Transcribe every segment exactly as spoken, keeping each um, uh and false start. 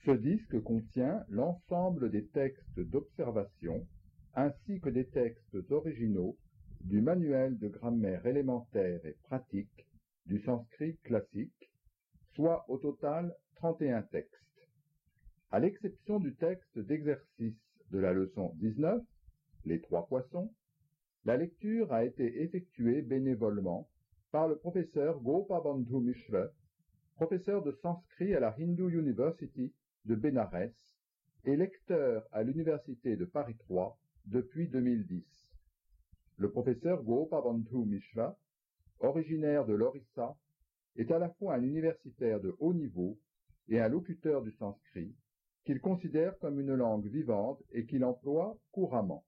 Ce disque contient l'ensemble des textes d'observation ainsi que des textes originaux du manuel de grammaire élémentaire et pratique du sanskrit classique, soit au total trente et un textes. À l'exception du texte d'exercice de la leçon dix-neuf, les trois poissons, la lecture a été effectuée bénévolement par le professeur Gopabandhu Mishra, professeur de sanskrit à la Hindu University de Bénarès et lecteur à l'Université de Paris trois depuis deux mille dix. Le professeur Gopabandhu Mishra, originaire de l'Orissa, est à la fois un universitaire de haut niveau et un locuteur du sanskrit qu'il considère comme une langue vivante et qu'il emploie couramment.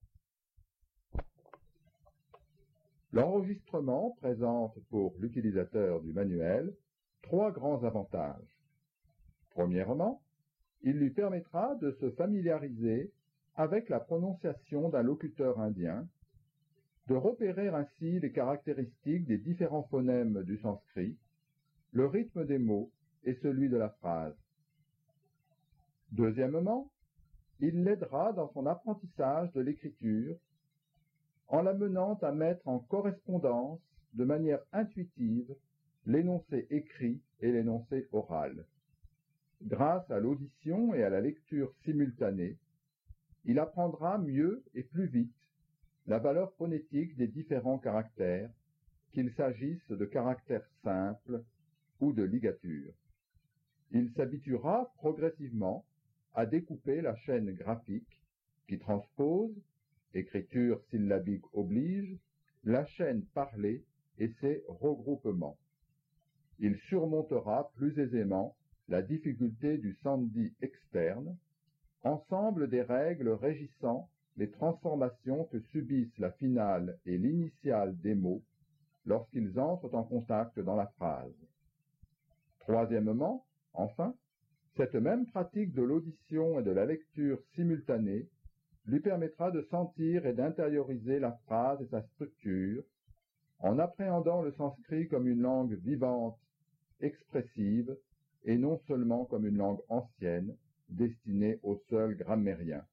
L'enregistrement présente pour l'utilisateur du manuel trois grands avantages. Premièrement, il lui permettra de se familiariser avec la prononciation d'un locuteur indien, de repérer ainsi les caractéristiques des différents phonèmes du sanskrit, le rythme des mots et celui de la phrase. Deuxièmement, il l'aidera dans son apprentissage de l'écriture en l'amenant à mettre en correspondance de manière intuitive l'énoncé écrit et l'énoncé oral. Grâce à l'audition et à la lecture simultanée, il apprendra mieux et plus vite la valeur phonétique des différents caractères, qu'il s'agisse de caractères simples ou de ligatures. Il s'habituera progressivement à découper la chaîne graphique qui transpose, écriture syllabique oblige, la chaîne parlée et ses regroupements. Il surmontera plus aisément la difficulté du sandhi externe, ensemble des règles régissant les transformations que subissent la finale et l'initiale des mots lorsqu'ils entrent en contact dans la phrase. Troisièmement, enfin, cette même pratique de l'audition et de la lecture simultanée lui permettra de sentir et d'intérioriser la phrase et sa structure, en appréhendant le sanskrit comme une langue vivante, expressive, et non seulement comme une langue ancienne, destinée aux seuls grammairiens.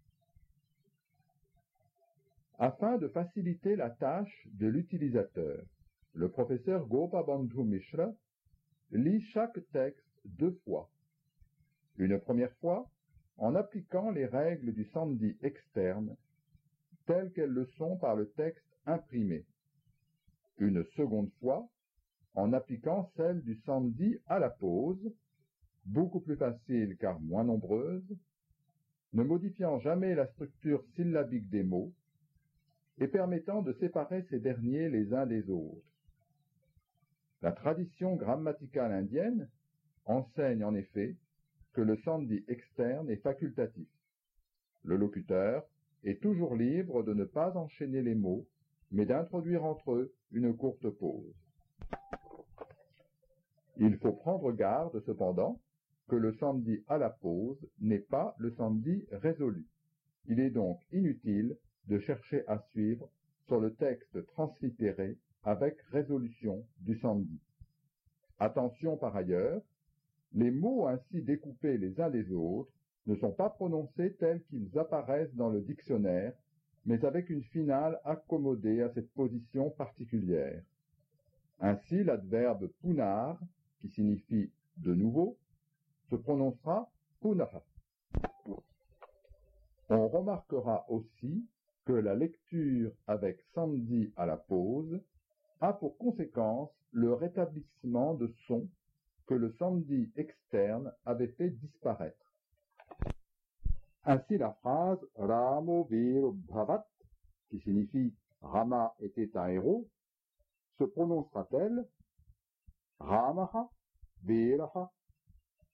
Afin de faciliter la tâche de l'utilisateur, le professeur Gopabandhu Mishra lit chaque texte deux fois. Une première fois, en appliquant les règles du sandhi externe, telles qu'elles le sont par le texte imprimé. Une seconde fois, en appliquant celles du sandhi à la pause, beaucoup plus facile car moins nombreuse, ne modifiant jamais la structure syllabique des mots, et permettant de séparer ces derniers les uns des autres. La tradition grammaticale indienne enseigne en effet que le sandhi externe est facultatif. Le locuteur est toujours libre de ne pas enchaîner les mots, mais d'introduire entre eux une courte pause. Il faut prendre garde, cependant, que le sandhi à la pause n'est pas le sandhi résolu. Il est donc inutile de chercher à suivre sur le texte translittéré avec résolution du sandhi. Attention par ailleurs, les mots ainsi découpés les uns des autres ne sont pas prononcés tels qu'ils apparaissent dans le dictionnaire, mais avec une finale accommodée à cette position particulière. Ainsi, l'adverbe punar, qui signifie de nouveau, se prononcera punaha. On remarquera aussi que la lecture avec sandhi à la pause a pour conséquence le rétablissement de sons que le sandhi externe avait fait disparaître. Ainsi la phrase « Ramo Veer Bhavat » qui signifie « Rama était un héros » se prononcera-t-elle « Ramaha Veeraha Abhavat ».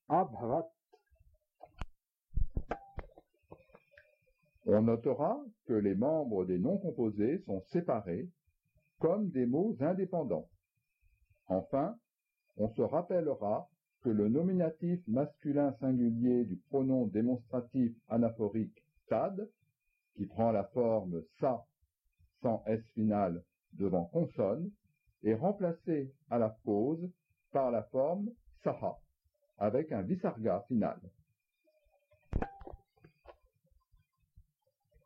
On notera que les membres des noms composés sont séparés comme des mots indépendants. Enfin, on se rappellera que le nominatif masculin singulier du pronom démonstratif anaphorique tad, qui prend la forme sa sans s finale devant consonne, est remplacé à la pause par la forme saha avec un visarga final.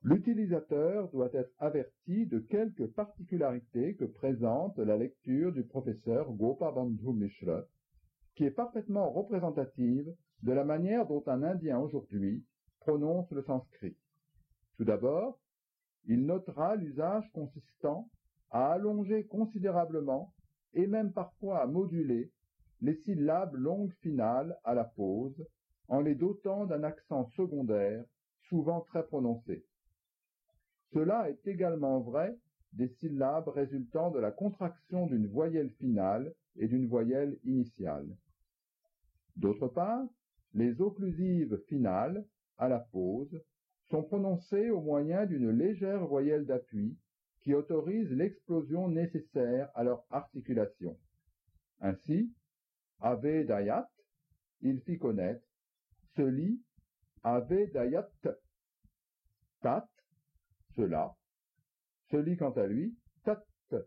L'utilisateur doit être averti de quelques particularités que présente la lecture du professeur Gopabandhu Mishra, qui est parfaitement représentative de la manière dont un Indien aujourd'hui prononce le sanskrit. Tout d'abord, il notera l'usage consistant à allonger considérablement et même parfois à moduler les syllabes longues finales à la pause en les dotant d'un accent secondaire souvent très prononcé. Cela est également vrai des syllabes résultant de la contraction d'une voyelle finale et d'une voyelle initiale. D'autre part, les occlusives finales, à la pause, sont prononcées au moyen d'une légère voyelle d'appui qui autorise l'explosion nécessaire à leur articulation. Ainsi, Avedayat, il fit connaître, se lit Avedayat, tat, cela, se lit quant à lui, tat.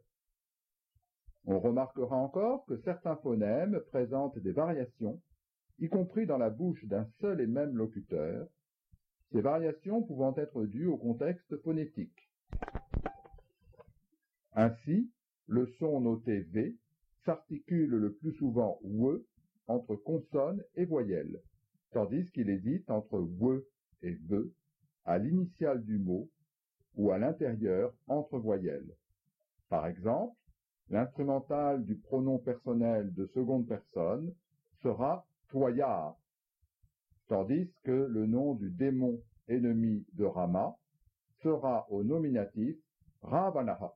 On remarquera encore que certains phonèmes présentent des variations, y compris dans la bouche d'un seul et même locuteur, ces variations pouvant être dues au contexte phonétique. Ainsi, le son noté V s'articule le plus souvent W entre consonne et voyelle, tandis qu'il hésite entre W et V à l'initiale du mot ou à l'intérieur entre voyelles. Par exemple, l'instrumental du pronom personnel de seconde personne sera Toya, tandis que le nom du démon ennemi de Rama sera au nominatif Ravanaha.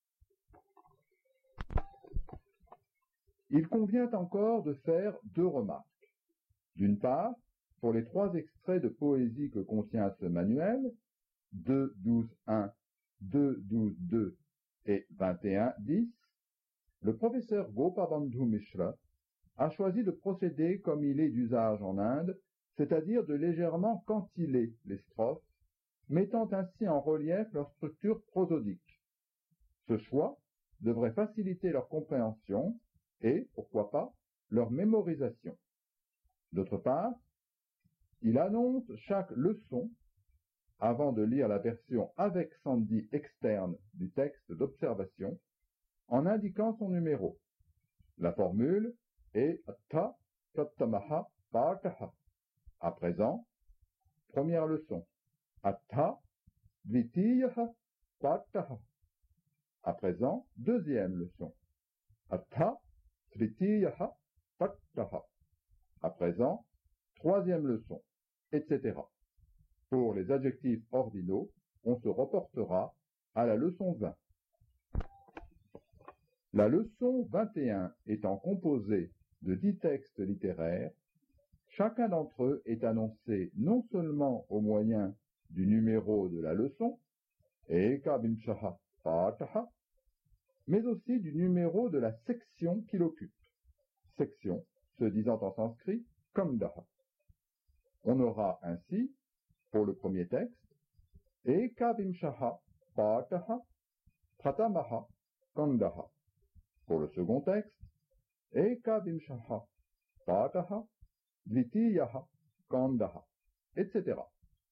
Il convient encore de faire deux remarques. D'une part, pour les trois extraits de poésie que contient ce manuel, deux, douze, un, deux, douze, deux et vingt et un, dix, le professeur Gopabandhu Mishra a choisi de procéder comme il est d'usage en Inde, c'est-à-dire de légèrement quantiler les strophes, mettant ainsi en relief leur structure prosodique. Ce choix devrait faciliter leur compréhension et, pourquoi pas, leur mémorisation. D'autre part, il annonce chaque leçon avant de lire la version avec sandhi externe du texte d'observation, en indiquant son numéro. La formule est Atta Prattamaha Partaha. À présent, première leçon. Atta Dvitiyaha Partaha. À présent, deuxième leçon. Atta Tritiyaha Partaha. À présent, troisième leçon, et cetera. Pour les adjectifs ordinaux, on se reportera à la leçon vingt. La leçon vingt et un étant composée de dix textes littéraires, chacun d'entre eux est annoncé non seulement au moyen du numéro de la leçon, Eka Vimshaha Pataha, mais aussi du numéro de la section qu'il occupe, section se disant en sanskrit Kamdaha. On aura ainsi, pour le premier texte, Eka Vimshaha Pataha Pratamaha Kandaha. Pour le second texte, Eka Vimshaha Pataha Dvitiyaha Kandaha, et cetera.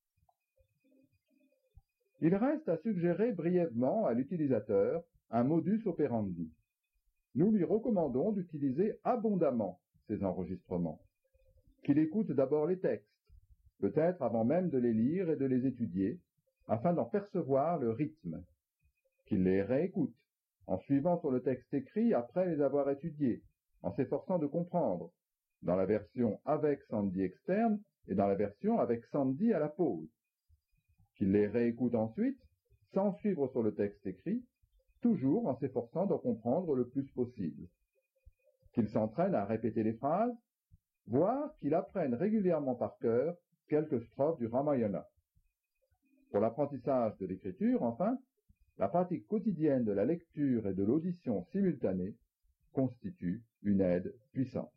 Il reste à suggérer brièvement à l'utilisateur un modus operandi. Nous lui recommandons d'utiliser abondamment ces enregistrements, qu'il écoute d'abord les textes, peut-être avant même de les lire et de les étudier, afin d'en percevoir le rythme, qu'il les réécoute, en suivant sur le texte écrit après les avoir étudiés, en s'efforçant de comprendre, dans la version avec sandhi externe et dans la version avec sandhi à la pause, qu'il les réécoute ensuite, sans suivre sur le texte écrit, toujours en s'efforçant d'en comprendre le plus possible, qu'il s'entraîne à répéter les phrases, voire qu'il apprenne régulièrement par cœur quelques strophes du Ramayana. Pour l'apprentissage de l'écriture, enfin, la pratique quotidienne de la lecture et de l'audition simultanée constitue une aide puissante.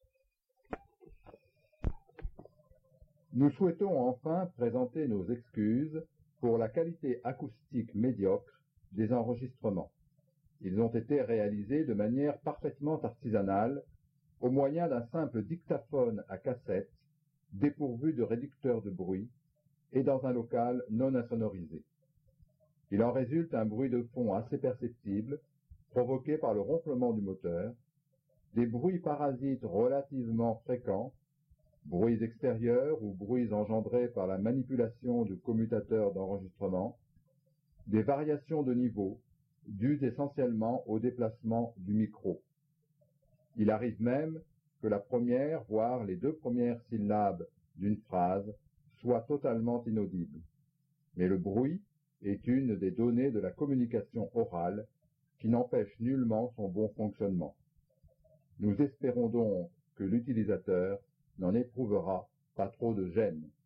Nous souhaitons enfin présenter nos excuses pour la qualité acoustique médiocre des enregistrements. Ils ont été réalisés de manière parfaitement artisanale, au moyen d'un simple dictaphone à cassette, dépourvu de réducteur de bruit, et dans un local non insonorisé. Il en résulte un bruit de fond assez perceptible, provoqué par le ronflement du moteur, des bruits parasites relativement fréquents, bruits extérieurs ou bruits engendrés par la manipulation du commutateur d'enregistrement, des variations de niveau, dues essentiellement au déplacement du micro. Il arrive même que la première, voire les deux premières syllabes d'une phrase soient totalement inaudibles. Mais le bruit est une des données de la communication orale qui n'empêche nullement son bon fonctionnement. Nous espérons donc que l'utilisateur n'en éprouvera pas trop de gêne.